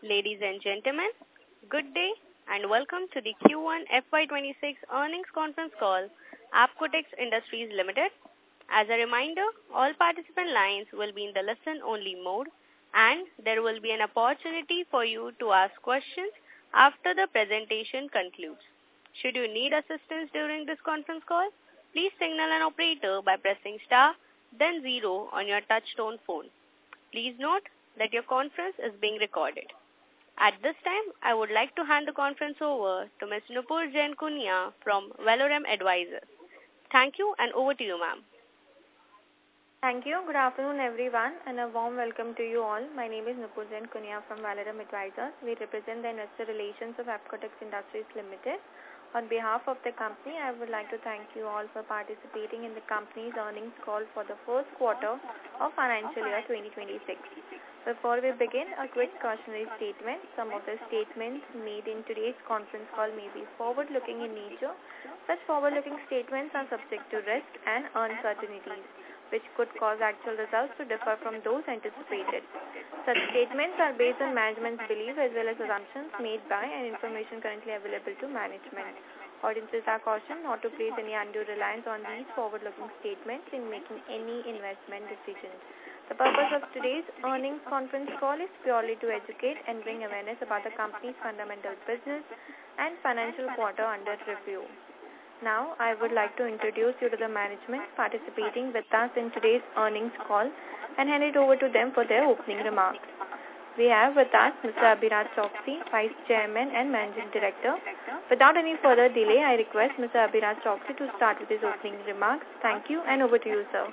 Ladies and gentlemen, good day and welcome to the Q1 FY26 earnings conference call, Apcotex Industries Limited. As a reminder, all participant lines will be in the listen-only mode and there will be an opportunity for you to ask questions after the presentation concludes. Should you need assistance during this conference call, please signal an operator by pressing star, then 0 on your touch-tone phone. Please note that your conference is being recorded. At this time, I would like to hand the conference over to Ms. Nupur Jain Kunia from Valorem Advisors. Thank you and over to you, ma'am. Thank you. Good afternoon, everyone, and a warm welcome to you all. My name is Nupur Jain Kunia from Valorem Advisors. We represent the investor relations of Apcotex Industries Limited. On behalf of the company, I would like to thank you all for participating in the company's earnings call for the first quarter of financial year 2026. Before we begin, a quick cautionary statement. Some of the statements made in today's conference call may be forward-looking in nature. Such forward-looking statements are subject to risk and uncertainties, which could cause actual results to differ from those anticipated. Such statements are based on management's belief as well as assumptions made by and information currently available to management. Audiences are cautioned not to place any undue reliance on these forward-looking statements in making any investment decisions. The purpose of today's earnings conference call is purely to educate and bring awareness about the company's fundamental business and financial quarter under review. Now, I would like to introduce you to the management participating with us in today's earnings call and hand it over to them for their opening remarks. We have with us Mr. Abhiraj Choksey, Vice Chairman and Managing Director. Without any further delay, I request Mr. Abhiraj Choksey to start with his opening remarks. Thank you and over to you, sir.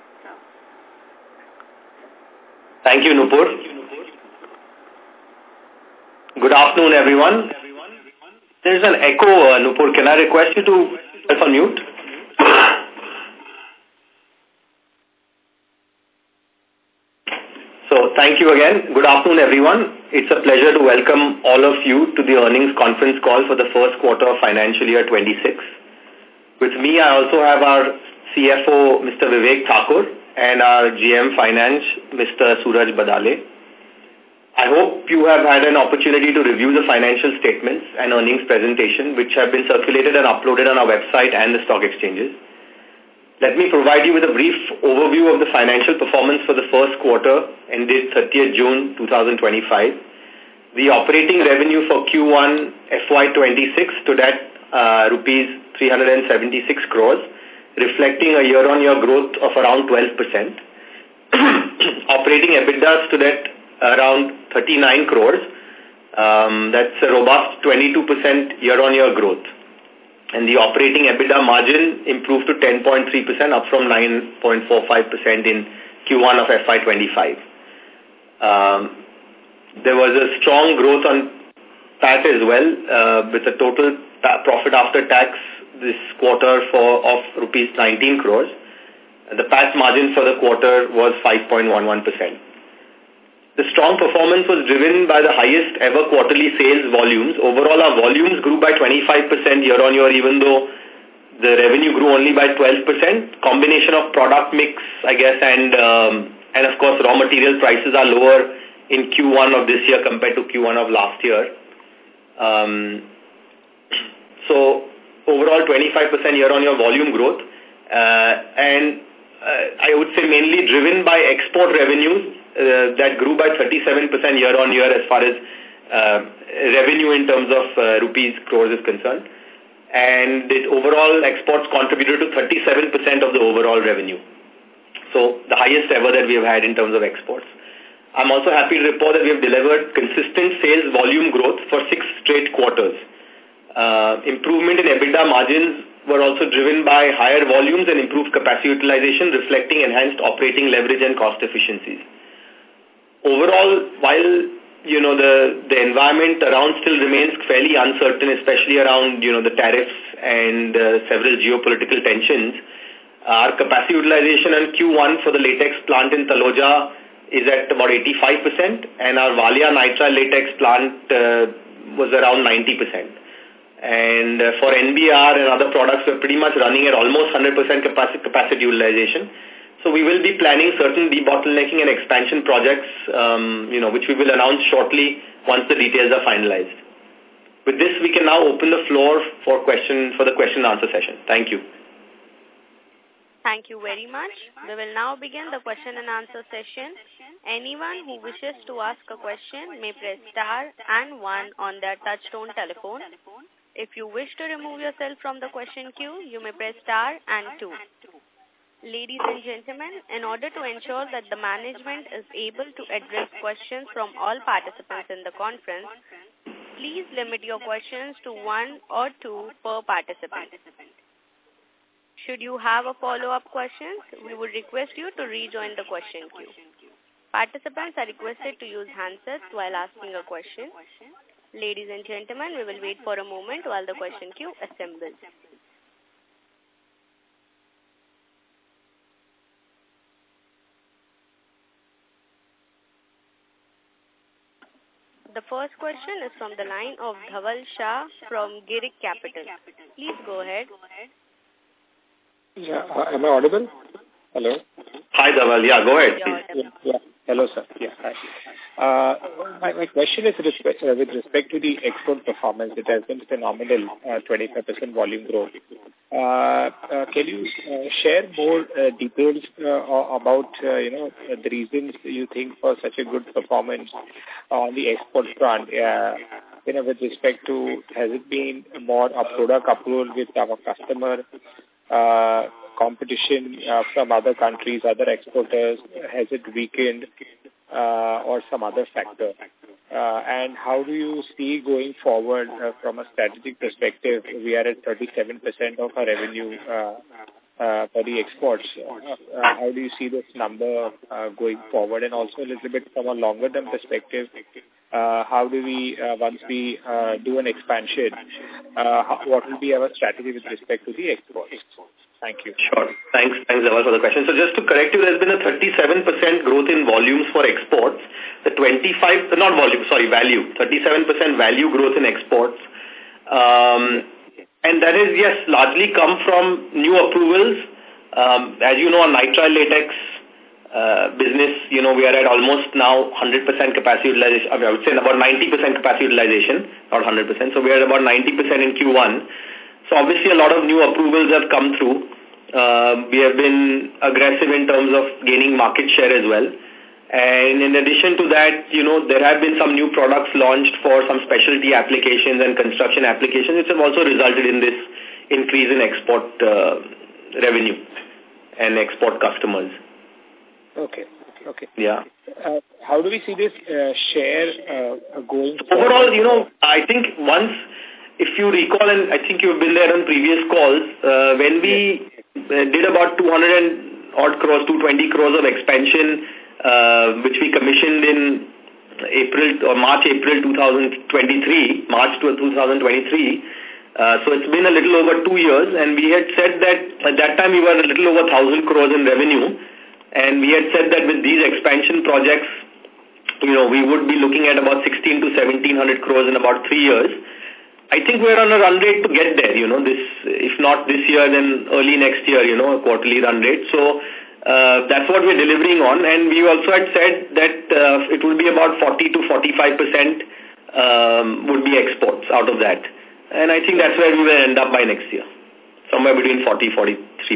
Thank you, Nupur. Good afternoon, everyone. There is an echo, Nupur. Can I request you to press on mute? So, thank you again. Good afternoon, everyone. It's a pleasure to welcome all of you to the earnings conference call for the first quarter of financial year 26. With me, I also have our CFO, Mr. Vivek Thakur, and our GM Finance, Mr. Suraj Badale. I hope you have had an opportunity to review the financial statements and earnings presentation, which have been circulated and uploaded on our website and the stock exchanges. Let me provide you with a brief overview of the financial performance for the first quarter ended 30th June 2025. The operating revenue for Q1 FY26 stood at rupees 376 crores, reflecting a year-on-year growth of around 12%. Operating EBITDA stood at around 39 crores. That's a robust 22% year-on-year growth. And the operating EBITDA margin improved to 10.3%, up from 9.45% in Q1 of FY25. There was a strong growth on PAT as well, with a total profit after tax this quarter of rupees 19 crores. The PAT margin for the quarter was 5.11%. The strong performance was driven by the highest ever quarterly sales volumes. Overall, our volumes grew by 25% year-on-year, even though the revenue grew only by 12%. Combination of product mix, I guess, and of course, raw material prices are lower in Q1 of this year compared to Q1 of last year. So, overall 25% year-on-year volume growth, and I would say mainly driven by export revenues that grew by 37% year-on-year as far as revenue in terms of rupees crores is concerned. And the overall exports contributed to 37% of the overall revenue. So the highest ever that we have had in terms of exports. I'm also happy to report that we have delivered consistent sales volume growth for 6 straight quarters. Improvement in EBITDA margins were also driven by higher volumes and improved capacity utilization, reflecting enhanced operating leverage and cost efficiencies. Overall, while the environment around still remains fairly uncertain, especially around the tariffs and several geopolitical tensions, our capacity utilization in Q1 for the latex plant in Taloja is at about 85%, and our Valia nitrile latex plant was around 90%. And for NBR and other products, we're pretty much running at almost 100% capacity utilization. So we will be planning certain debottlenecking and expansion projects, which we will announce shortly once the details are finalized. With this, we can now open the floor for the question and answer session. Thank you. Thank you very much. We will now begin the question and answer session. Anyone who wishes to ask a question may press star and 1 on their touchtone telephone. If you wish to remove yourself from the question queue, you may press star and 2. Ladies and gentlemen, in order to ensure that the management is able to address questions from all participants in the conference, please limit your questions to 1 or 2 per participant. Should you have a follow-up question, we would request you to rejoin the question queue. Participants are requested to use handsets while asking a question. Ladies and gentlemen, we will wait for a moment while the question queue assembles. The first question is from the line of Dhaval Shah from Girik Capital. Please go ahead. Yeah, am I audible? Hello? Hi, Dhaval. Yeah, go ahead. Yeah. Hello, sir. Yeah, hi. My question is with respect to the export performance. It has been phenomenal, 25% volume growth. Can you share more details about, the reasons you think for such a good performance on the export front? With respect to, has it been more a product approval with our customer, competition from other countries, other exporters, has it weakened, or some other factor? And how do you see going forward from a strategic perspective? We are at 37% of our revenue for the exports. How do you see this number going forward? And also a little bit from a longer-term perspective, how do we, once we do an expansion, what will be our strategy with respect to the exports? Thank you. Sure. Thanks, Dhaval, for the question. So just to correct you, there's been a 37% growth in volumes for exports. The value. 37% value growth in exports. And that is, yes, largely come from new approvals. As you know, on nitrile latex business, we are at almost now 100% capacity utilization. I would say about 90% capacity utilization, not 100%. So we are at about 90% in Q1. So obviously a lot of new approvals have come through. We have been aggressive in terms of gaining market share as well. And in addition to that, there have been some new products launched for some specialty applications and construction applications, which have also resulted in this increase in export revenue and export customers. Okay. Yeah. How do we see this share going forward? Overall, I think once, if you recall, and I think you've been there on previous calls, when we did about 200 odd crores, 220 crores of expansion, which we commissioned in March, April 2023, so it's been a little over 2 years, and we had said that at that time we were a little over 1,000 crores in revenue, and we had said that with these expansion projects, we would be looking at about 16 to 1700 crores in about 3 years. I think we're on a run rate to get there, if not this year, then early next year, a quarterly run rate. So that's what we're delivering on. And we also had said that it would be about 40 to 45% would be exports out of that. And I think that's where we will end up by next year. Somewhere between 40-42%.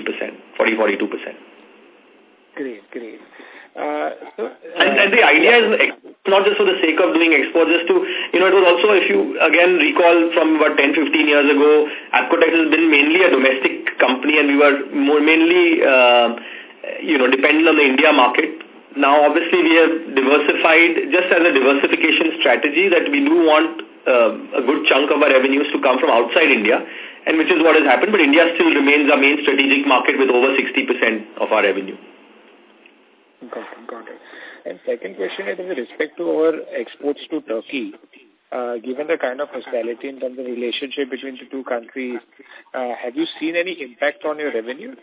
Great. And the idea is not just for the sake of doing exports, just to, it was also, if you again recall from about 10-15 years ago, Apcotex has been mainly a domestic company, and we were mainly, dependent on the India market. Now, obviously, we have diversified just as a diversification strategy, that we do want a good chunk of our revenues to come from outside India, and which is what has happened. But India still remains our main strategic market with over 60% of our revenue. Got it. And second question is with respect to our exports to Turkey. Given the kind of hostility in terms of relationship between the two countries, have you seen any impact on your revenue?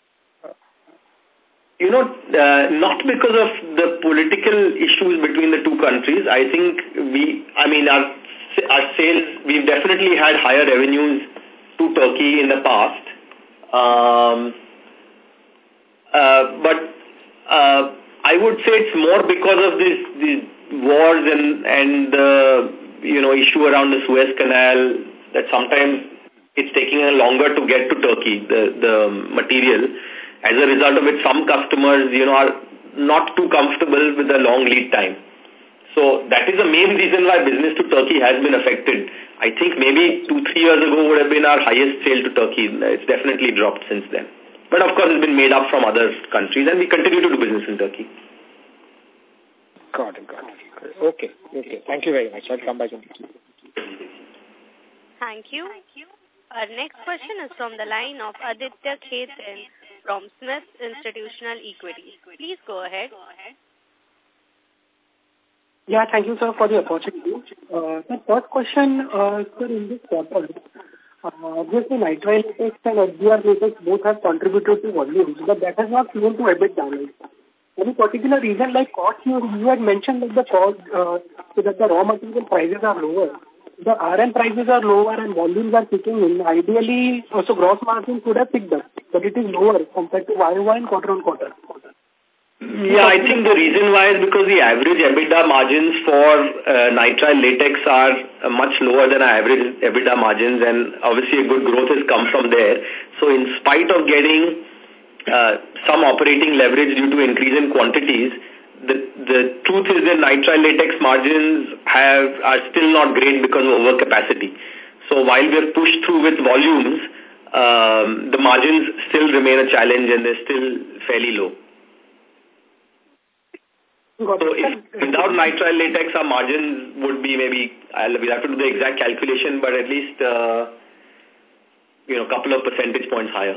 Not because of the political issues between the two countries. I think our sales, we've definitely had higher revenues to Turkey in the past. But I would say it's more because of these wars and issue around the Suez Canal that sometimes it's taking longer to get to Turkey, the material. As a result of it, some customers, are not too comfortable with the long lead time. So that is the main reason why business to Turkey has been affected. I think maybe 2-3 years ago would have been our highest sale to Turkey. It's definitely dropped since then. But of course, it's been made up from other countries, and we continue to do business in Turkey. Got it. Okay. Thank you very much. I'll come back in the queue. Thank you. Our next question is from the line of Aditya Khetan from Smith Institutional Equities. Please go ahead. Yeah, thank you, sir, for the opportunity. The first question, sir, in this quarter, obviously nitrile latex and SBR latex both have contributed to volumes, but that has not flown to EBITDA. Any particular reason, like cost, you had mentioned that the cost, so that the raw material prices are lower. The RM prices are lower and volumes are kicking in. Ideally, also gross margins would have picked up, but it is lower compared to YOY and quarter-on-quarter. Yeah, I think the reason why is because the average EBITDA margins for nitrile latex are much lower than our average EBITDA margins, and obviously a good growth has come from there. So in spite of getting some operating leverage due to increase in quantities, the truth is that nitrile latex margins are still not great because of overcapacity. So while we have pushed through with volumes, the margins still remain a challenge and they're still fairly low. So without nitrile latex, our margins would be maybe, we'll have to do the exact calculation, but at least, a couple of percentage points higher.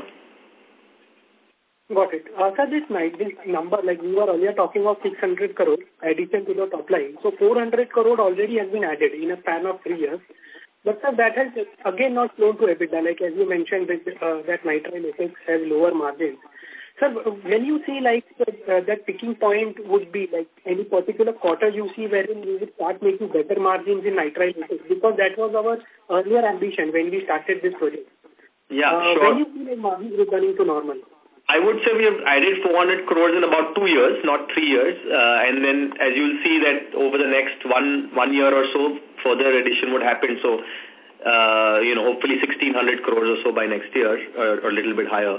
Got it. Sir, this number, like we were earlier talking of 600 crore addition to the top line. So 400 crore already has been added in a span of 3 years. But sir, that has again not flown to EBITDA, like as you mentioned that nitrile latex has lower margins. Sir, when you see like that picking point would be like any particular quarter you see wherein we would start making better margins in nitrile latex, because that was our earlier ambition when we started this project. Yeah, sure. When you see like margins returning to normal? I would say we have added 400 crores in about 2 years, not 3 years. And then as you'll see that over the next one year or so, further addition would happen. So, hopefully 1,600 crores or so by next year or a little bit higher.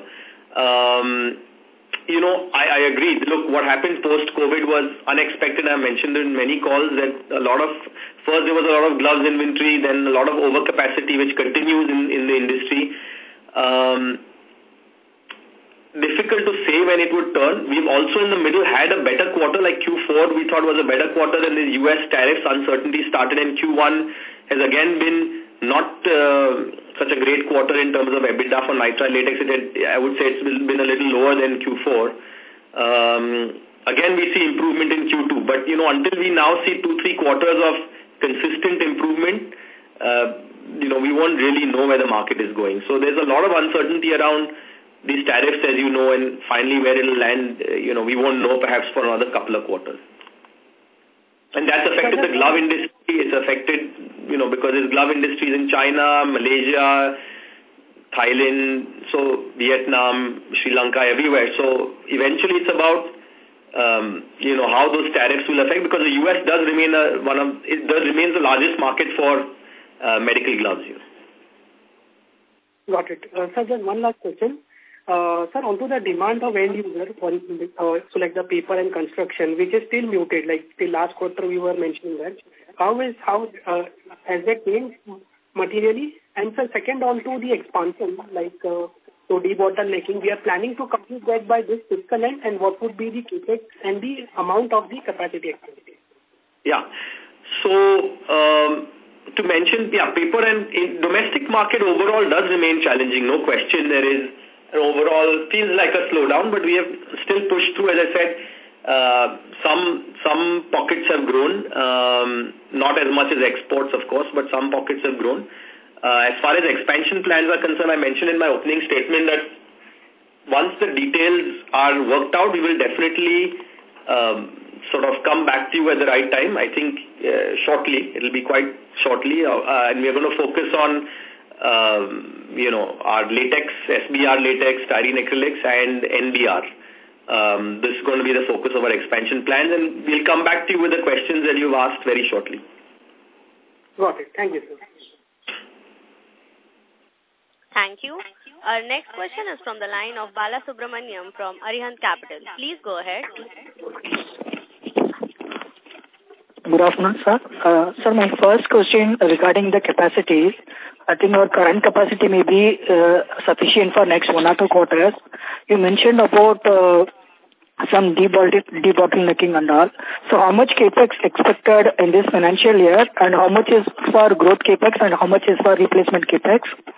I agree. Look, what happened post-COVID was unexpected. I mentioned in many calls that first there was a lot of gloves inventory, then a lot of overcapacity which continues in the industry. Difficult to say when it would turn. We've also in the middle had a better quarter, like Q4 we thought was a better quarter, than the US tariffs uncertainty started, and Q1 has again been not such a great quarter in terms of EBITDA for nitrile latex. I would say it's been a little lower than Q4. Again, we see improvement in Q2, but until we now see 2-3 quarters of consistent improvement, we won't really know where the market is going. So there's a lot of uncertainty around these tariffs, as you know, and finally where it'll land, we won't know perhaps for another couple of quarters. And that's affected the glove industry. It's affected, because there's glove industries in China, Malaysia, Thailand, so Vietnam, Sri Lanka, everywhere. So eventually it's about, how those tariffs will affect, because the US does remain remains the largest market for medical gloves. Got it. Sir, just one last question. Sir, onto the demand of end user, so like the paper and construction, which is still muted, like the last quarter we were mentioning that. How has that changed materially? And sir, second, onto the expansion, like so debottlenecking, we are planning to complete that by this fiscal end, and what would be the capex and the amount of the capacity expansion? Yeah. So, to mention, paper and in domestic market overall does remain challenging. No question. There is overall feels like a slowdown, but we have still pushed through. As I said, some pockets have grown, not as much as exports, of course, but some pockets have grown. As far as expansion plans are concerned, I mentioned in my opening statement that once the details are worked out, we will definitely sort of come back to you at the right time. I think shortly, it'll be quite shortly, and we are going to focus on our latex, SBR latex, styrene acrylics, and NBR. this is going to be the focus of our expansion plans, and we'll come back to you with the questions that you've asked very shortly. Got it. Thank you, sir. Thank you. Our next question is from the line of Bala Subramaniam from Arihant Capital. Please go ahead. Good afternoon, sir. Sir, my first question regarding the capacity. I think our current capacity may be sufficient for next 1 or 2 quarters. You mentioned about some debottlenecking and all. So how much capex expected in this financial year, and how much is for growth capex, and how much is for replacement capex?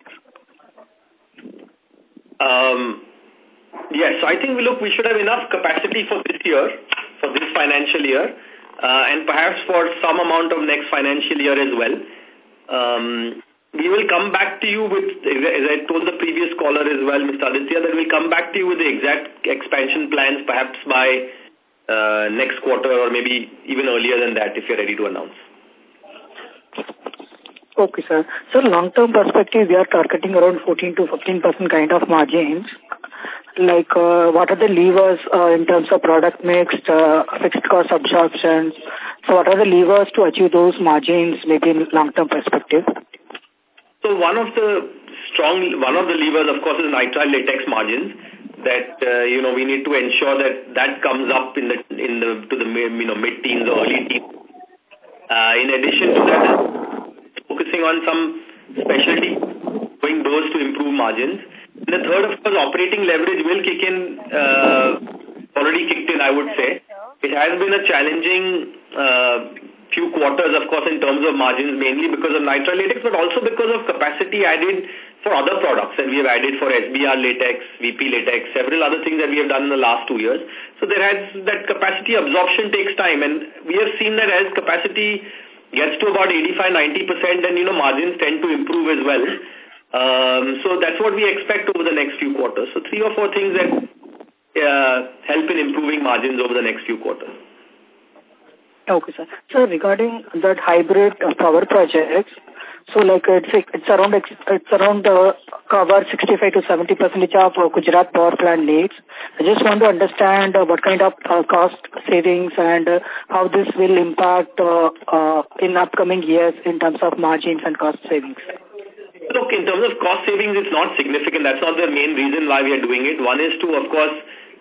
Yes, so I think we should have enough capacity for this year, for this financial year, and perhaps for some amount of next financial year as well. We will come back to you with, as I told the previous caller as well, Mr. Aditya, that we'll come back to you with the exact expansion plans perhaps by next quarter, or maybe even earlier than that if you're ready to announce. Okay, sir. So long-term perspective, we are targeting around 14 to 15% kind of margins. Like, what are the levers in terms of product mix, fixed cost absorption? So what are the levers to achieve those margins, maybe in long-term perspective? So one of the levers, of course, is nitrile latex margins. That we need to ensure that comes up to the mid-teens or early teens. In addition to that, focusing on some specialty, doing those to improve margins. And the third, of course, operating leverage will kick in, already kicked in, I would say. It has been a challenging few quarters, of course, in terms of margins, mainly because of nitrile latex, but also because of capacity added for other products that we have added for SBR latex, VP latex, several other things that we have done in the last 2 years. So that capacity absorption takes time, and we have seen that as capacity gets to about 85-90%, then margins tend to improve as well. So that's what we expect over the next few quarters. So 3 or 4 things that help in improving margins over the next few quarters. Okay, sir. So regarding that hybrid power projects, so like it's around cover 65 to 70% of Gujarat power plant needs. I just want to understand what kind of cost savings and how this will impact in upcoming years in terms of margins and cost savings. Look, in terms of cost savings, it's not significant. That's not the main reason why we are doing it. One is to, of course,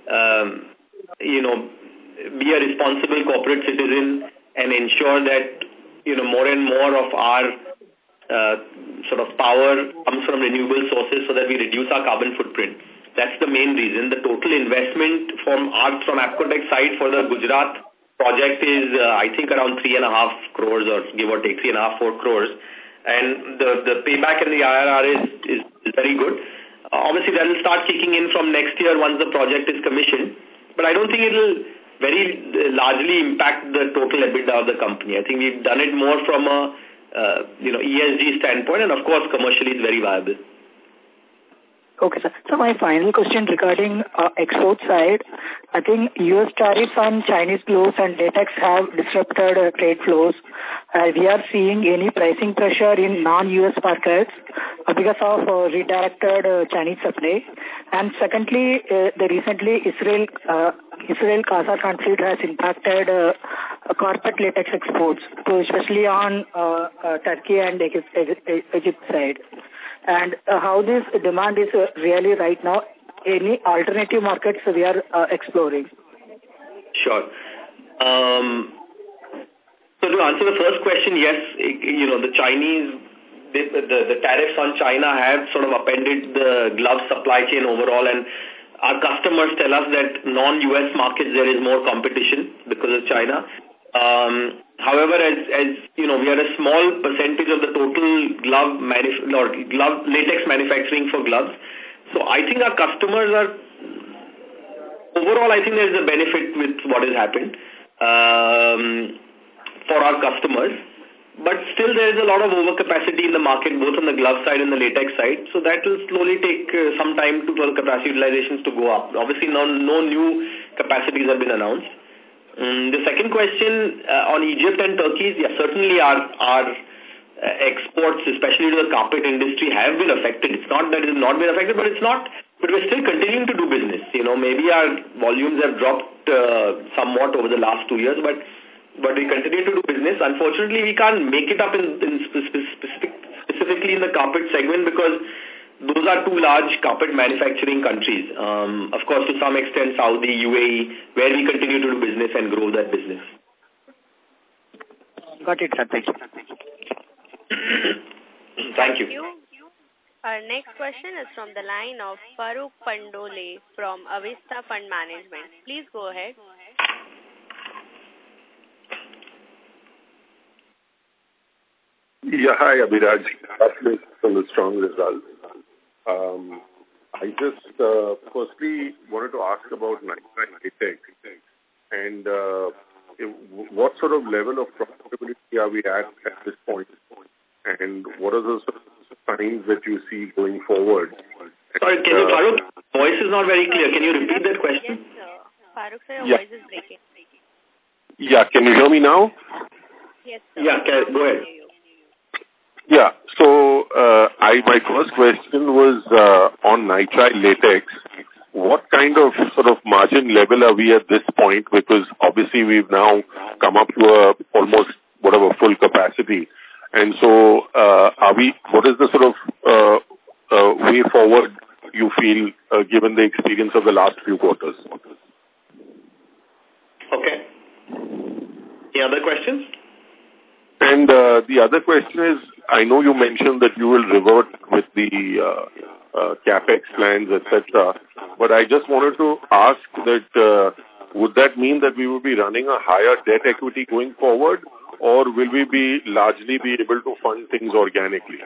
be a responsible corporate citizen and ensure that, more and more of our sort of power comes from renewable sources so that we reduce our carbon footprint. That's the main reason. The total investment from Apcotex side for the Gujarat project is, I think, around 3.5 crores or give or take 3.5-4 crores. And the payback and the IRR is very good. Obviously, that will start kicking in from next year once the project is commissioned. But I don't think it will very largely impact the total EBITDA of the company. I think we've done it more from a ESG standpoint, and of course commercially it's very viable. Okay, sir. So my final question regarding export side, I think U.S. tariffs on Chinese gloves and latex have disrupted trade flows. We are seeing any pricing pressure in non-U.S. markets because of redirected Chinese supply. And secondly, the recently Israel-Gaza conflict has impacted carpet latex exports, especially on Turkey and Egypt side. And how this demand is really right now, any alternative markets we are exploring? Sure. So to answer the first question, yes, the Chinese, the tariffs on China have sort of upended the glove supply chain overall, and our customers tell us that non-US markets there is more competition because of China. However, as we are a small percentage of the total glove latex manufacturing for gloves. So I think our customers are, overall I think there is a benefit with what has happened for our customers. But still there is a lot of overcapacity in the market, both on the glove side and the latex side. So that will slowly take some time for capacity utilizations to go up. Obviously no new capacities have been announced. The second question on Egypt and Turkey, yeah, certainly our exports, especially to the carpet industry, have been affected. It's not that it has not been affected, but it's not but we're still continuing to do business. Maybe our volumes have dropped somewhat over the last 2 years, but we continue to do business. Unfortunately, we can't make it up in specifically in the carpet segment because those are two large carpet manufacturing countries. Of course, to some extent, Saudi, UAE, where we continue to do business and grow that business. Got it, sir. Thank you. Thank you. Our next question is from the line of Farokh Pandole from Avista Fund Management. Please go ahead. Yeah, hi, Abhiraj. Congratulations on the strong results. I just firstly wanted to ask about Nitrile Latex and what sort of level of profitability are we at this point, and what are the sort of signs that you see going forward? Sorry, Farokh, voice is not very clear. Can you repeat that question? Yes, sir. Farokh, sir, your voice is breaking. Yeah, can you hear me now? Yes, sir. Yeah, go ahead. Yeah, so my first question was on Nitrile Latex. What kind of sort of margin level are we at this point? Because obviously we've now come up to almost full capacity. And so what is the sort of way forward you feel given the experience of the last few quarters? Okay. Any other questions? And the other question is, I know you mentioned that you will revert with the CapEx plans, etc. But I just wanted to ask that would that mean that we will be running a higher debt equity going forward, or will we be largely able to fund things organically?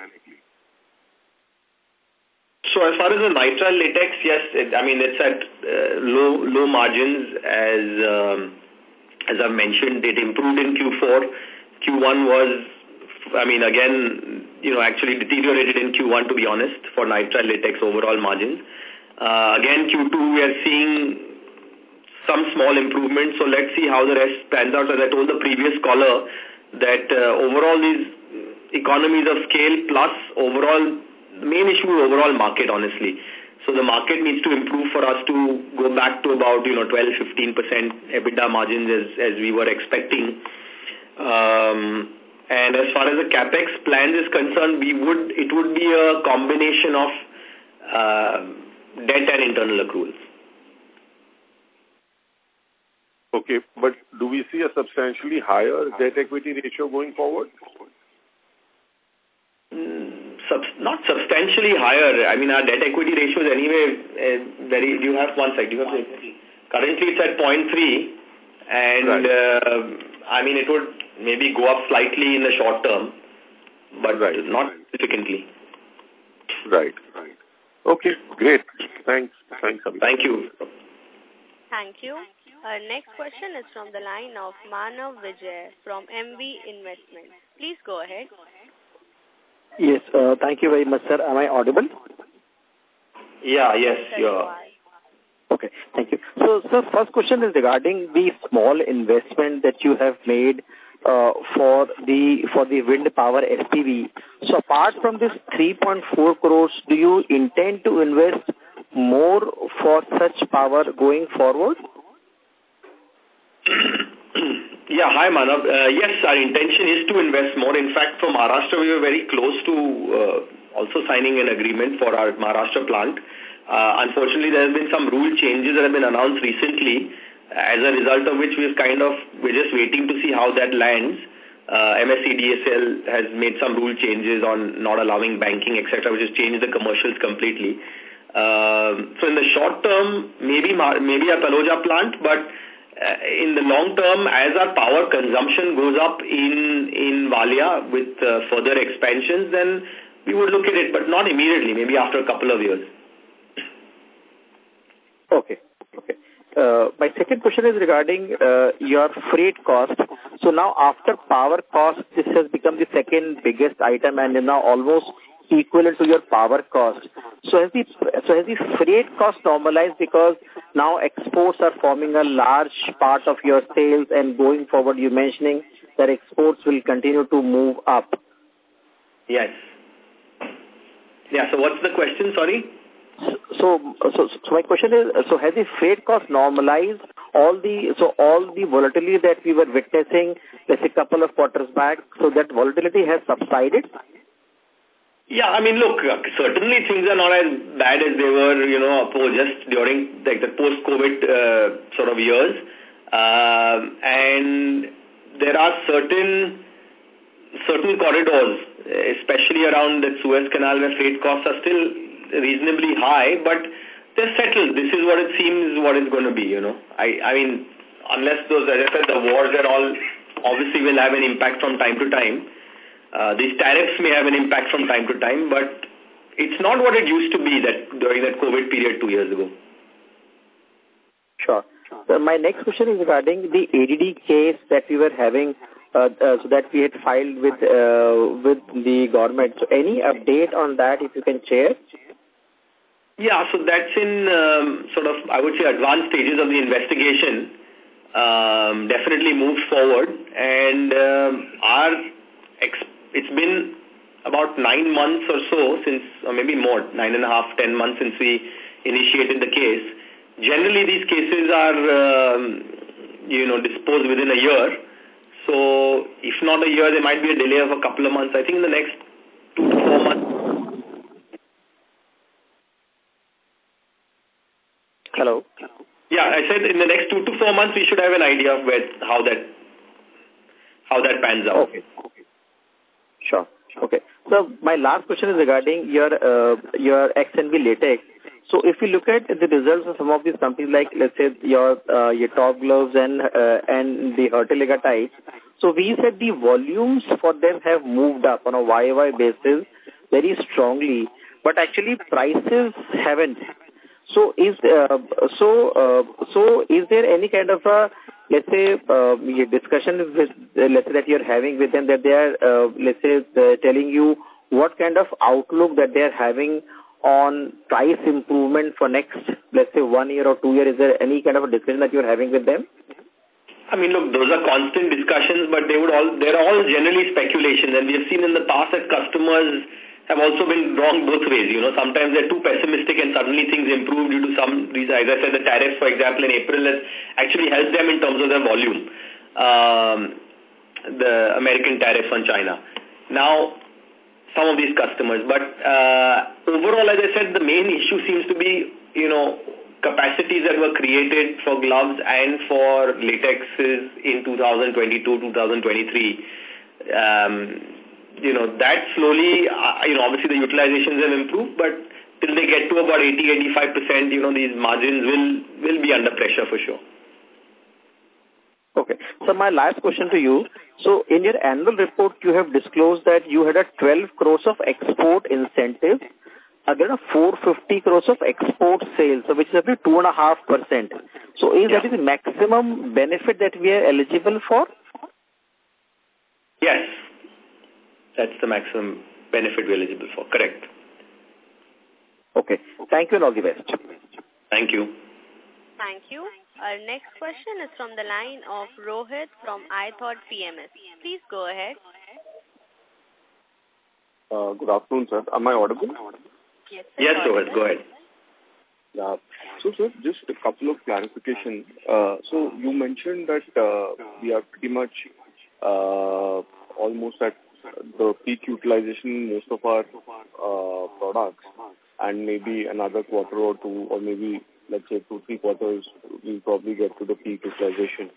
So as far as the Nitrile Latex, yes, it's at low margins. As I've mentioned, it improved in Q4. Q1 was, actually deteriorated in Q1, to be honest, for Nitrile Latex overall margins. Again, Q2, we are seeing some small improvements, so let's see how the rest pans out. As I told the previous caller, that overall these economies of scale plus overall, the main issue is overall market, honestly. So the market needs to improve for us to go back to about 12-15% EBITDA margins as we were expecting. And as far as the CapEx plans is concerned, it would be a combination of debt and internal accruals. Okay, but do we see a substantially higher debt equity ratio going forward? Not substantially higher. Our debt equity ratio is anyway do you have one sec? Currently it's at 0.3 and right. It would maybe go up slightly in the short term, but not significantly. Right. Okay, great. Thanks, Abhi. Thank you. Thank you. Our next question is from the line of Manav Vijay from MV Investments. Please go ahead. Yes, thank you very much, sir. Am I audible? Yeah, yes, you are. Okay, thank you. So, sir, first question is regarding the small investment that you have made for the wind power SPV. So, apart from this 3.4 crores, do you intend to invest more for such power going forward? Yeah, hi Manav. Yes, our intention is to invest more. In fact, for Maharashtra, we were very close to also signing an agreement for our Maharashtra plant. Unfortunately, there have been some rule changes that have been announced recently, as a result of which we're just waiting to see how that lands. MSEDSL has made some rule changes on not allowing banking, etc., which has changed the commercials completely. So in the short term, maybe a Taloja plant, but in the long term, as our power consumption goes up in Valia with further expansions, then we would look at it, but not immediately, maybe after a couple of years. Okay. My second question is regarding your freight cost. So now after power cost, this has become the second biggest item and is now almost equivalent to your power cost. So has the freight cost normalized because now exports are forming a large part of your sales, and going forward you're mentioning that exports will continue to move up? Yes. Yeah, so what's the question, sorry? So my question is, so has the freight cost normalized all the volatility that we were witnessing, let's say, a couple of quarters back, so that volatility has subsided? Yeah, I mean, look, certainly things are not as bad as they were, just during like the post-COVID sort of years. And there are certain corridors, especially around the Suez Canal, where freight costs are still reasonably high, but they're settled. This is what it seems what it's going to be, I mean, unless those, as I said, the wars and all obviously will have an impact from time to time. These tariffs may have an impact from time to time, but it's not what it used to be that during that COVID period 2 years ago. Sure. So my next question is regarding the ADD case that we were having, so that we had filed with the government. So any update on that, if you can share? Yeah, so that's in sort of, I would say, advanced stages of the investigation. Definitely moved forward, and it's been about 9 months or so since, or maybe more, 9.5, 10 months since we initiated the case. Generally, these cases are, disposed within a year. So, if not a year, there might be a delay of a couple of months. I think in the next 2 to 4 months. Hello? Yeah, I said in the next 2 to 4 months, we should have an idea of how that pans out. Okay. Sure. Okay. So my last question is regarding your XNB latex. So if you look at the results of some of these companies, like let's say your Top Gloves and the Hertilega types, so we said the volumes for them have moved up on a YY basis very strongly, but actually prices haven't. So is there any kind of a, let's say, discussion with, let's say, that you're having with them, that they are, let's say, telling you what kind of outlook that they are having on price improvement for next, let's say, 1 year or 2 years? Is there any kind of a discussion that you're having with them? I mean, look, those are constant discussions, but they're all generally speculations, and we have seen in the past that customers have also been wrong both ways. Sometimes they're too pessimistic and suddenly things improve due to some reason. As I said, the tariffs, for example, in April has actually helped them in terms of their volume. The American tariffs on China. Now, some of these customers. But overall, as I said, the main issue seems to be, capacities that were created for gloves and for latexes in 2022, 2023. That slowly, obviously the utilizations have improved, but till they get to about 80-85%, these margins will be under pressure for sure. Okay. So my last question to you. So in your annual report, you have disclosed that you had a 12 crores of export incentive, again a 450 crores of export sales, so which is about 2.5%. So is that the maximum benefit that we are eligible for? Yes. That's the maximum benefit we're eligible for. Correct. Okay. Thank you and all the best. Thank you. Thank you. Our next question is from the line of Rohit from iThought PMS. Please go ahead. Good afternoon, sir. Am I audible? Yes, Rohit. Go ahead. Yeah. So, sir, just a couple of clarifications. So, you mentioned that we are pretty much almost at the peak utilization most of our products, and maybe another quarter or two, or maybe let's say 2-3 quarters, we'll probably get to the peak utilization.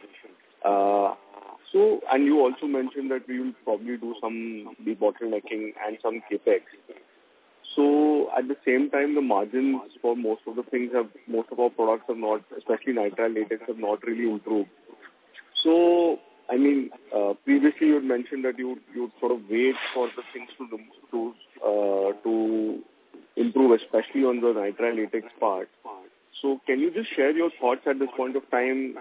So, and you also mentioned that we will probably do some debottlenecking and some capex. So, at the same time, the margins for most of our products have not, especially nitrile latex, have not really improved. So, I mean, previously you had mentioned that you would sort of wait for the things to improve, especially on the nitrile latex part. So, can you just share your thoughts at this point of time?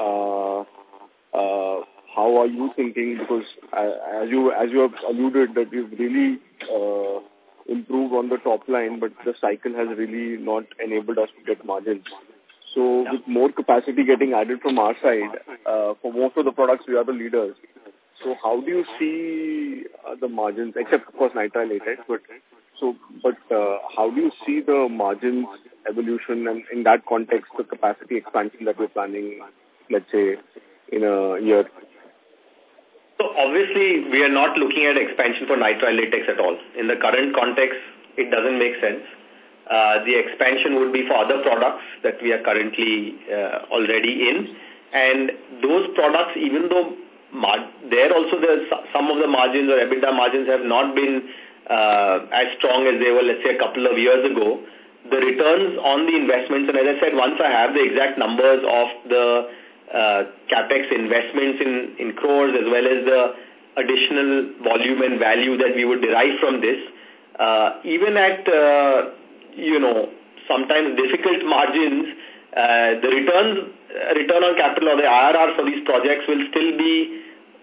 How are you thinking? Because as you have alluded that you've really improved on the top line, but the cycle has really not enabled us to get margins. So with more capacity getting added from our side, for most of the products we are the leaders. So how do you see the margins, except of course nitrile latex, but But how do you see the margins evolution, and in that context, the capacity expansion that we're planning, let's say, in a year? So obviously, we are not looking at expansion for nitrile latex at all. In the current context, it doesn't make sense. The expansion would be for other products that we are currently already in. And those products, even though some of the margins or EBITDA margins have not been as strong as they were, let's say, a couple of years ago, the returns on the investments, and as I said, once I have the exact numbers of the capex investments in crores as well as the additional volume and value that we would derive from this, even at, sometimes difficult margins, the return on capital or the IRR for these projects will still be,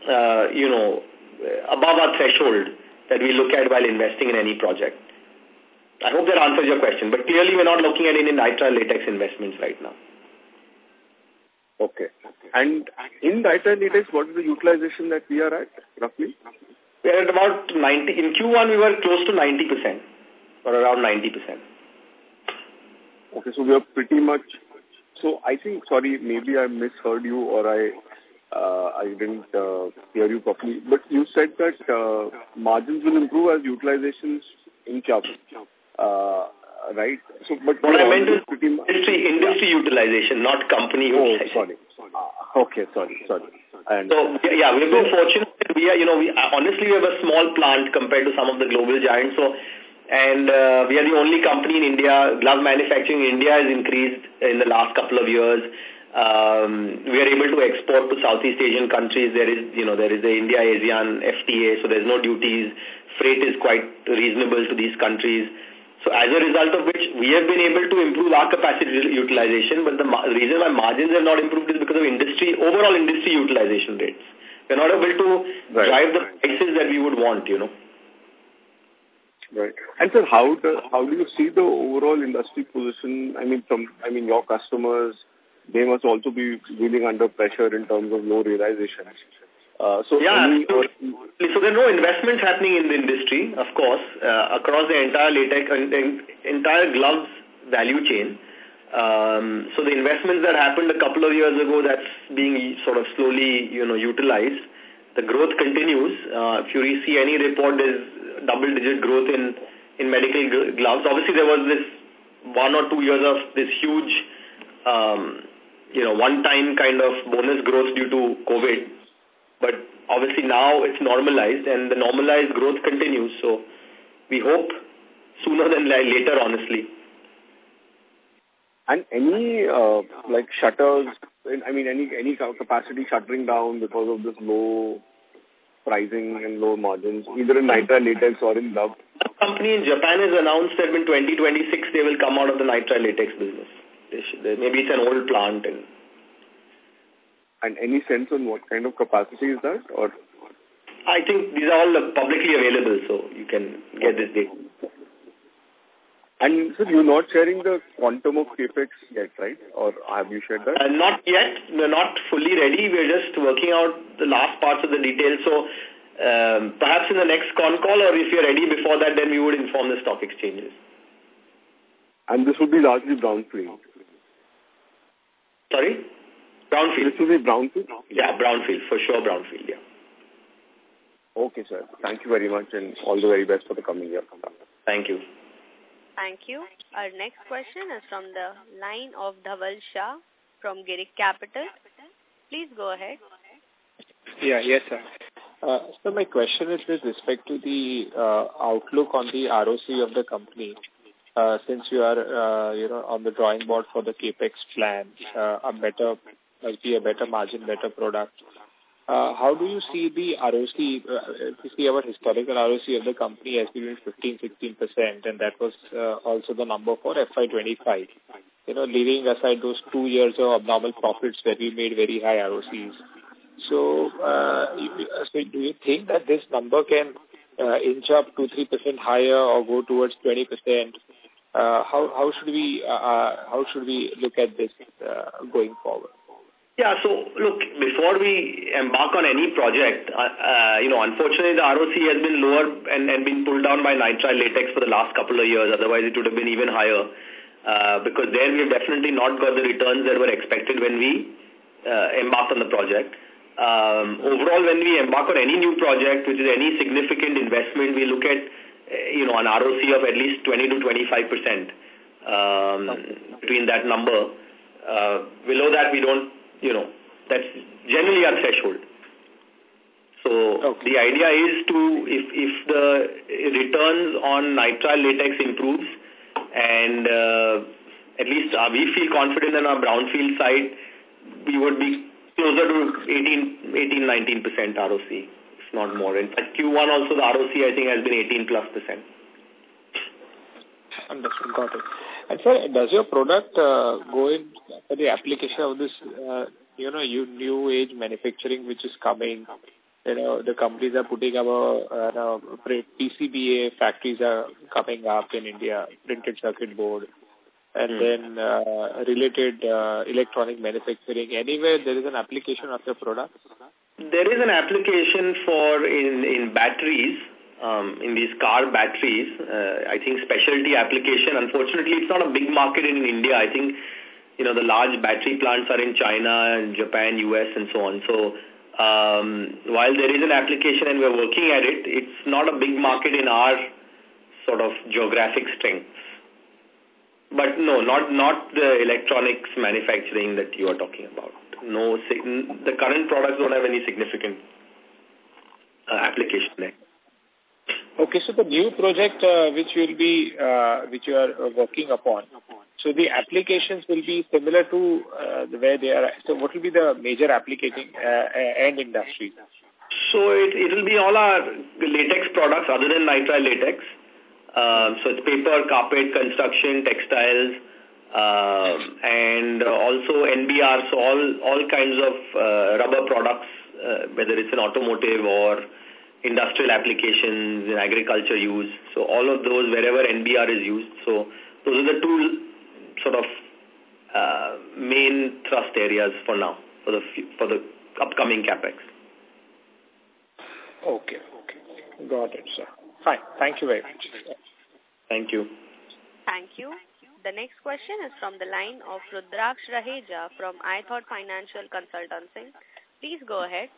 above our threshold that we look at while investing in any project. I hope that answers your question, but clearly we're not looking at any nitrile latex investments right now. Okay. And in nitrile latex, what is the utilization that we are at, roughly? We are at about 90. In Q1, we were close to 90%, or around 90%. Okay, so we are pretty much... So I think, sorry, maybe I misheard you or I didn't hear you properly, but you said that margins will improve as utilizations inch up, right? So, but what I meant is industry utilization, not company utilization. Sorry. Okay, sorry. So, yeah, we've been fortunate. Honestly, we have a small plant compared to some of the global giants. So, and we are the only company in India. Glove manufacturing in India has increased in the last couple of years. We are able to export to Southeast Asian countries. There is the India-ASEAN FTA, so there's no duties. Freight is quite reasonable to these countries. So as a result of which, we have been able to improve our capacity utilization, but the reason why margins have not improved is because of overall industry utilization rates. We're not able to drive the prices that we would want, Right. And sir, how do you see the overall industry position? Your customers, they must also be feeling under pressure in terms of low realization. So there are no investments happening in the industry, of course, across the entire latex, entire gloves value chain. So the investments that happened a couple of years ago, that's being sort of slowly, utilized. The growth continues. If you see any report, there's double-digit growth in medical gloves. Obviously, there was this 1 or 2 years of this huge, one-time kind of bonus growth due to COVID. But obviously now it's normalized and the normalized growth continues. So we hope sooner than later, honestly. And any shutters, any capacity shuttering down because of this low pricing and low margins, either in nitrile latex or in glove? A company in Japan has announced that in 2026 they will come out of the nitrile latex business. Maybe it's an old plant. And any sense on what kind of capacity is that? Or I think these are all publicly available, so you can get this data. And so you're not sharing the quantum of capex yet, right? Or have you shared that? Not yet. We're not fully ready. We're just working out the last parts of the details. So perhaps in the next con call, or if you're ready before that, then we would inform the stock exchanges. And this would be largely brownfield? Sorry? Brownfield. This will be brownfield? Yeah, brownfield. For sure, brownfield, yeah. Okay, sir. Thank you very much and all the very best for the coming year. Thank you. Thank you. Our next question is from the line of Dhaval Shah from Girik Capital. Please go ahead. Yes, sir. So my question is with respect to the outlook on the ROC of the company. Since you are, on the drawing board for the capex plan, might be a better margin, better product. How do you see the ROC? If you see our historical ROC of the company has been 15-16%, and that was also the number for FY25. Leaving aside those 2 years of abnormal profits where we made very high ROCs. So, do you think that this number can inch up 2-3% higher or go towards 20%? How should we look at this going forward? Yeah, so look, before we embark on any project, unfortunately the ROC has been lower and been pulled down by nitrile latex for the last couple of years. Otherwise it would have been even higher because there we have definitely not got the returns that were expected when we embarked on the project. Overall, when we embark on any new project, which is any significant investment, we look at, an ROC of at least 20 to 25% between that number. Below that, we don't, that's generally our threshold. So the idea is to, if the returns on nitrile latex improves and at least we feel confident in our brownfield side, we would be closer to 18-19% ROC, if not more. In fact, Q1 also the ROC I think has been 18+%. Understood, got it. And sir, does your product go in for the application of this, new age manufacturing which is coming? The companies are putting up PCBA factories are coming up in India, printed circuit board, and then related electronic manufacturing. Anywhere there is an application of your product? There is an application for in batteries. In these car batteries, I think specialty application. Unfortunately, it's not a big market in India. I think, the large battery plants are in China and Japan, US, and so on. So, while there is an application and we're working at it, it's not a big market in our sort of geographic strengths. But no, not the electronics manufacturing that you are talking about. No, the current products don't have any significant application there. Okay, so the new project which you are working upon, so the applications will be similar to where they are. So what will be the major applicating end industry? So it will be all our latex products other than nitrile latex. So it's paper, carpet, construction, textiles, and also NBR. So all kinds of rubber products, whether it's in automotive or industrial applications, in agriculture use. So all of those, wherever NBR is used. So those are the two sort of main thrust areas for now, for the upcoming capex. Okay. Got it, sir. Fine. Thank you very much. Thank you. Thank you. The next question is from the line of Rudraksh Raheja from iThought Financial Consultancy. Please go ahead.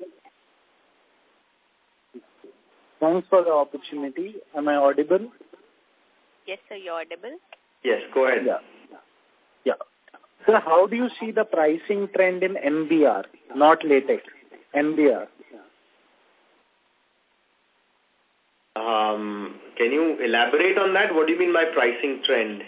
Thanks for the opportunity. Am I audible? Yes, sir, you're audible. Yes, go ahead. Yeah. Sir, how do you see the pricing trend in NBR, not latex, NBR? Can you elaborate on that? What do you mean by pricing trend?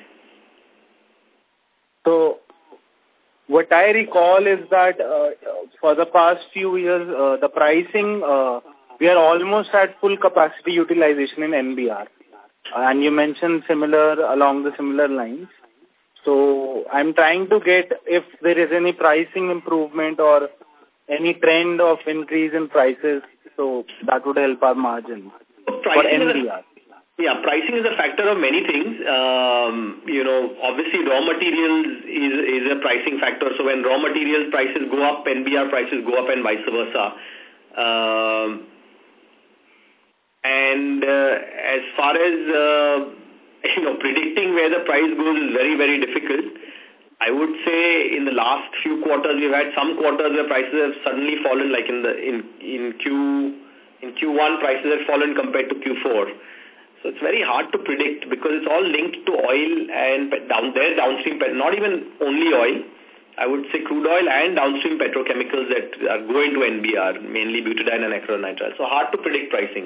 So, what I recall is that for the past few years, the pricing, we are almost at full capacity utilization in NBR. And you mentioned along the similar lines. So, I'm trying to get if there is any pricing improvement or any trend of increase in prices, so that would help our margin for NBR. Pricing is a factor of many things. Obviously raw materials is a pricing factor. So when raw materials prices go up, NBR prices go up and vice versa. And as far as, predicting where the price goes is very, very difficult. I would say in the last few quarters, we've had some quarters where prices have suddenly fallen, like in Q1 prices have fallen compared to Q4. So it's very hard to predict because it's all linked to oil and downstream, not even only oil. I would say crude oil and downstream petrochemicals that are going to NBR, mainly butadiene and acrylonitrile. So hard to predict pricing.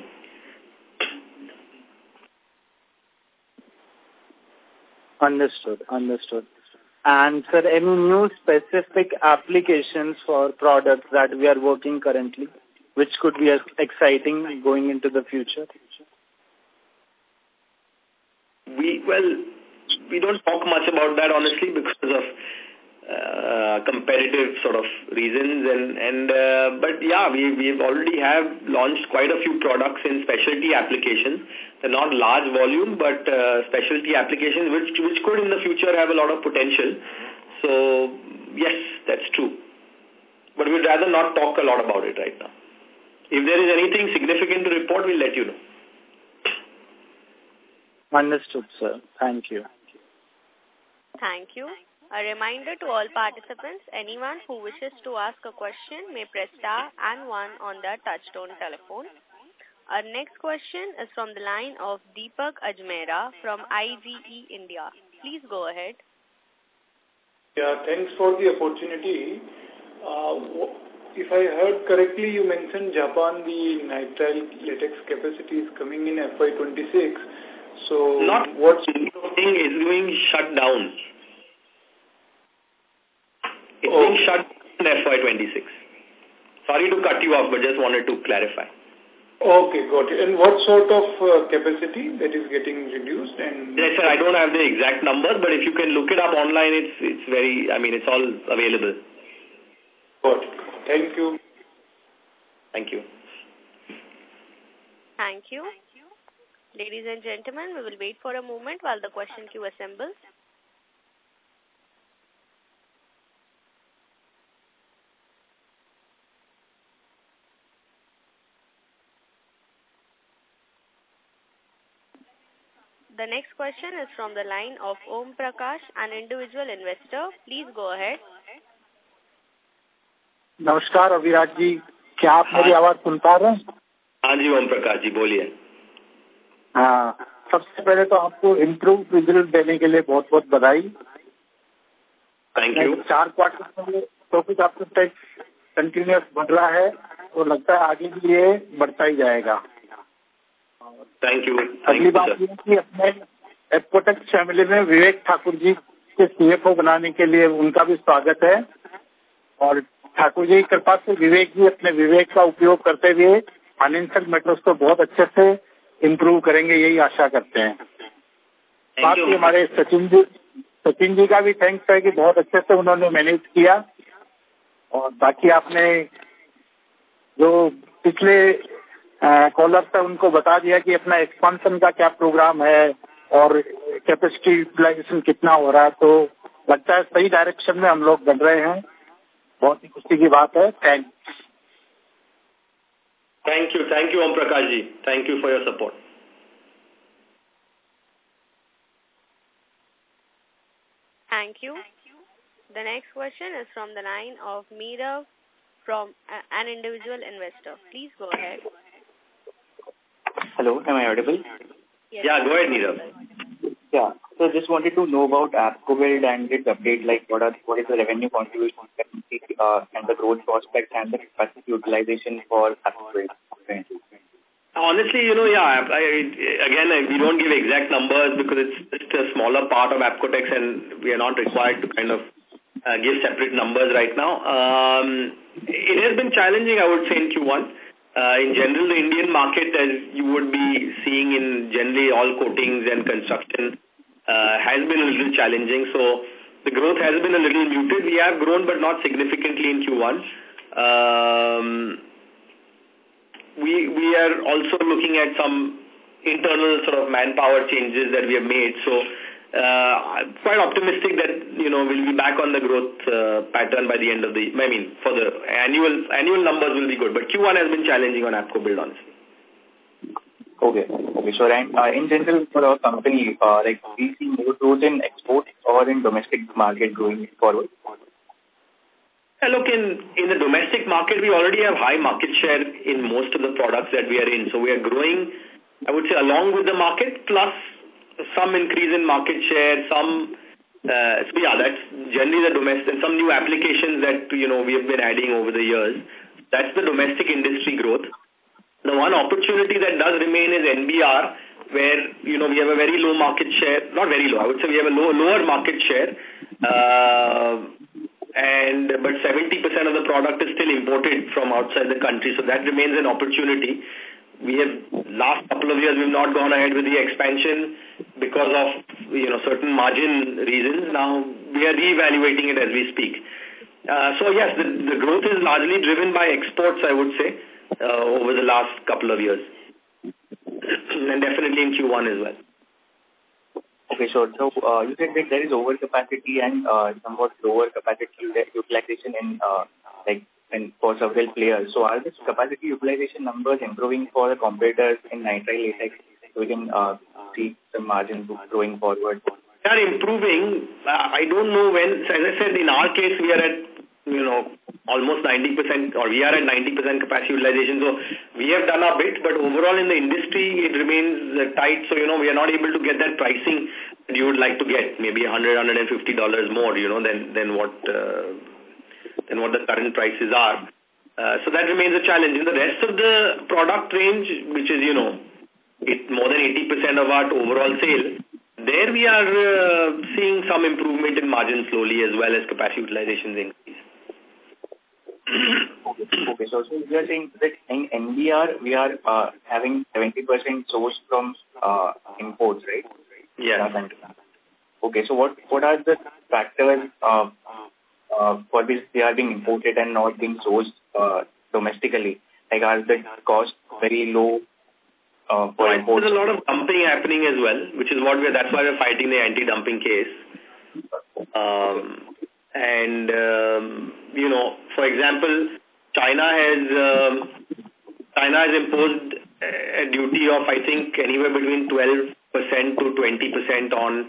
Understood. And sir, any new specific applications for products that we are working currently, which could be exciting going into the future? We don't talk much about that honestly because of competitive sort of reasons but we already have launched quite a few products in specialty applications. They're not large volume but specialty applications which could in the future have a lot of potential. So yes, that's true. but we'd rather not talk a lot about it right now. If there is anything significant to report, we'll let you know. Understood, sir. Thank you. Thank you. A reminder to all participants, anyone who wishes to ask a question may press star and 1 on their touchtone telephone. Our next question is from the line of Deepak Ajmera from IGE India. Please go ahead. Yeah, thanks for the opportunity. If I heard correctly, you mentioned Japan, the nitrile latex capacity is coming in FY26. So not what's thing is being shut down. It's being shut down in FY26. Sorry to cut you off, but just wanted to clarify. Okay, got it. And what sort of capacity that is getting reduced? And yes, sir, I don't have the exact number, but if you can look it up online, it's very, I mean, it's all available. Got it. Thank you. Thank you. Thank you. Ladies and gentlemen, we will wait for a moment while the question queue assembles. The next question is from the line of Om Prakash, an individual investor. Please go ahead. नमस्कार अभिराज जी, क्या आप मेरी आवाज सुन पा रहे हैं? हाँ जी ओम प्रकाश जी, बोलिए। हाँ, सबसे पहले तो आपको इम्प्रूव रिजल्ट देने के लिए बहुत बहुत बधाई। Thank you. 4 क्वार्टर में प्रॉफिट आफ्टर टैक्स कंटिन्यूअस बढ़ रहा है और लगता है आगे भी ये बढ़ता ही जाएगा। Thank you. अगली बात ये कि अपने एप्कोटेक्स फैमिली में विवेक ठाकुर जी के CFO बनाने के लिए उनका भी स्वागत है और ठाकुर जी की कृपा से विवेक जी अपने विवेक का उपयोग करते हुए फाइनेंशियल मैटर्स को बहुत अच्छे से इम्प्रूव करेंगे, यही आशा करते हैं। साथ ही हमारे सचिन जी का भी थैंक्स है कि बहुत अच्छे से उन्होंने मैनेज किया और बाकी आपने जो पिछले कॉलर से उनको बता दिया कि अपना एक्सपांशन का क्या प्रोग्राम है और कैपेसिटी यूटिलाइजेशन कितना हो रहा है, तो लगता है सही डायरेक्शन में हम लोग बढ़ रहे हैं। बहुत ही खुशी की बात है। Thank you Om Prakash ji, thank you for your support. Thank you. The next question is from the line of Meera from an individual investor. Please go ahead. Hello, am I audible? Yes. Yeah, go ahead, Neerav. Yeah, so just wanted to know about ApcoBuild and its update, like what is the revenue contribution and the growth prospects and the capacity utilization for ApcoBuild. Honestly, we don't give exact numbers because it's just a smaller part of Apcotex and we are not required to kind of give separate numbers right now. It has been challenging, I would say, in Q1. In general, the Indian market, as you would be seeing in generally all coatings and construction, has been a little challenging. So the growth has been a little muted. We have grown, but not significantly in Q1. We are also looking at some internal sort of manpower changes that we have made. So I'm quite optimistic that we'll be back on the growth pattern by the end of for the annual numbers will be good. But Q1 has been challenging on ApcoBuild, honestly. Okay, sure. And in general, for our company, we see more growth in exports or in domestic market going forward? Look, in the domestic market, we already have high market share in most of the products that we are in. So we are growing, I would say, along with the market, plus some increase in market share, that's generally the domestic, and some new applications that, we have been adding over the years. That's the domestic industry growth. The one opportunity that does remain is NBR, where, we have a very low market share, not very low, I would say we have a lower market share, but 70% of the product is still imported from outside the country, so that remains an opportunity. We have, last couple of years, we've not gone ahead with the expansion because of, certain margin reasons. Now, we are reevaluating it as we speak. So yes, the growth is largely driven by exports, I would say, over the last couple of years. And definitely in Q1 as well. Okay, sure. So you said that there is overcapacity and somewhat lower capacity utilization in and for several players. So are the capacity utilization numbers improving for the competitors in nitrile latex? So we can see some margins going forward. They are improving. I don't know when. So as I said, in our case, we are at, almost 90%, or we are at 90% capacity utilization. So we have done our bit, but overall in the industry, it remains tight. So, we are not able to get that pricing that you would like to get, maybe $100, $150 more, than what the current prices are. So that remains a challenge. In the rest of the product range, which is, it's more than 80% of our overall sale, there we are seeing some improvement in margin slowly as well as capacity utilizations increase. Okay, so you are saying that in NBR we are having 70% sourced from imports, right? Yeah. Okay, so what are the factors for this they are being imported and not being sourced domestically? Like, are the costs very low for imports? There's a lot of dumping happening as well, which is that's why we're fighting the anti-dumping case. For example, China has imposed a duty of, I think, anywhere between 12% to 20%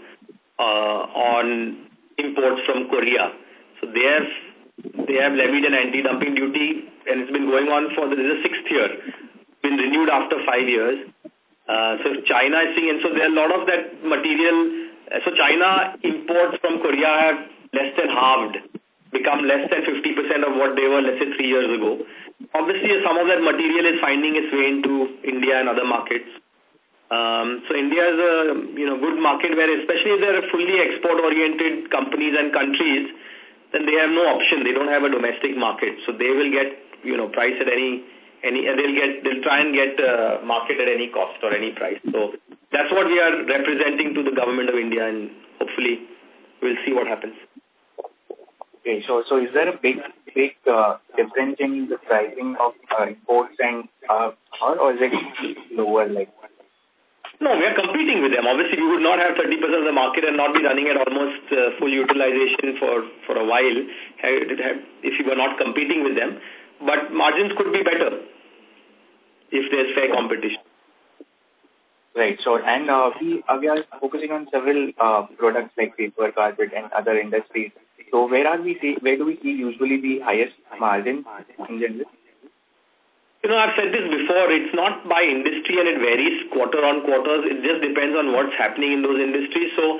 on imports from Korea. So they have levied an anti-dumping duty, and it's been going on this is the 6th year. It's been renewed after 5 years. So China is seeing, and so there are a lot of that material. So China imports from Korea have less than halved, become less than 50% of what they were, let's say, 3 years ago. Obviously, some of that material is finding its way into India and other markets. So India is a good market where, especially if there are fully export-oriented companies and countries, then they have no option. They don't have a domestic market, so they will get price at they'll try and get market at any cost or any price. So that's what we are representing to the government of India, and hopefully we'll see what happens. Okay, so is there a big difference in the pricing of imports and or is it lower? No, we are competing with them. Obviously, we would not have 30% of the market and not be running at almost full utilization for a while if you were not competing with them. But margins could be better if there's fair competition. Right. So, and we are focusing on several products like paper, carpet, and other industries. So, where do we see usually the highest margin in general? I've said this before. It's not by industry, and it varies quarter on quarters. It just depends on what's happening in those industries. So,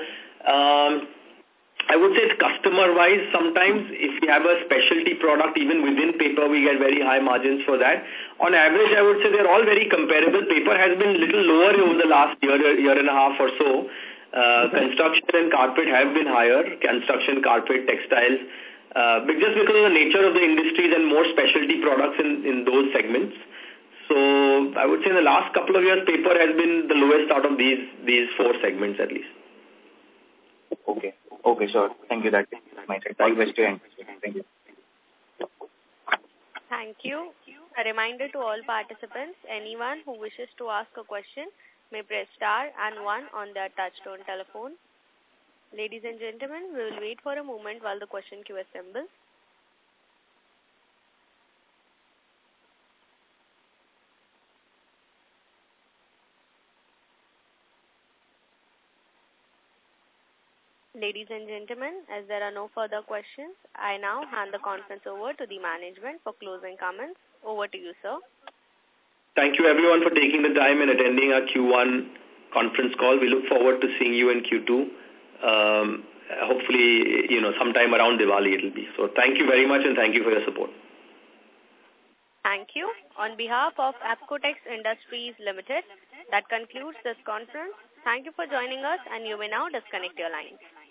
I would say it's customer-wise. Sometimes if we have a specialty product, even within paper, we get very high margins for that. On average, I would say they're all very comparable. Paper has been a little lower over the last year and a half or so. Construction and carpet have been higher. Construction, carpet, textiles. But just because of the nature of the industries and more specialty products in those segments. So I would say in the last couple of years, paper has been the lowest out of these 4 segments at least. Okay, sure. Thank you. That's my side. Thank you. Thank you. A reminder to all participants, anyone who wishes to ask a question may press star and 1 on their touchtone telephone. Ladies and gentlemen, we will wait for a moment while the question queue assembles. Ladies and gentlemen, as there are no further questions, I now hand the conference over to the management for closing comments. Over to you, sir. Thank you everyone for taking the time and attending our Q1 conference call. We look forward to seeing you in Q2. Hopefully, sometime around Diwali it will be. So thank you very much and thank you for your support. Thank you. On behalf of Apcotex Industries Limited, that concludes this conference. Thank you for joining us and you may now disconnect your lines.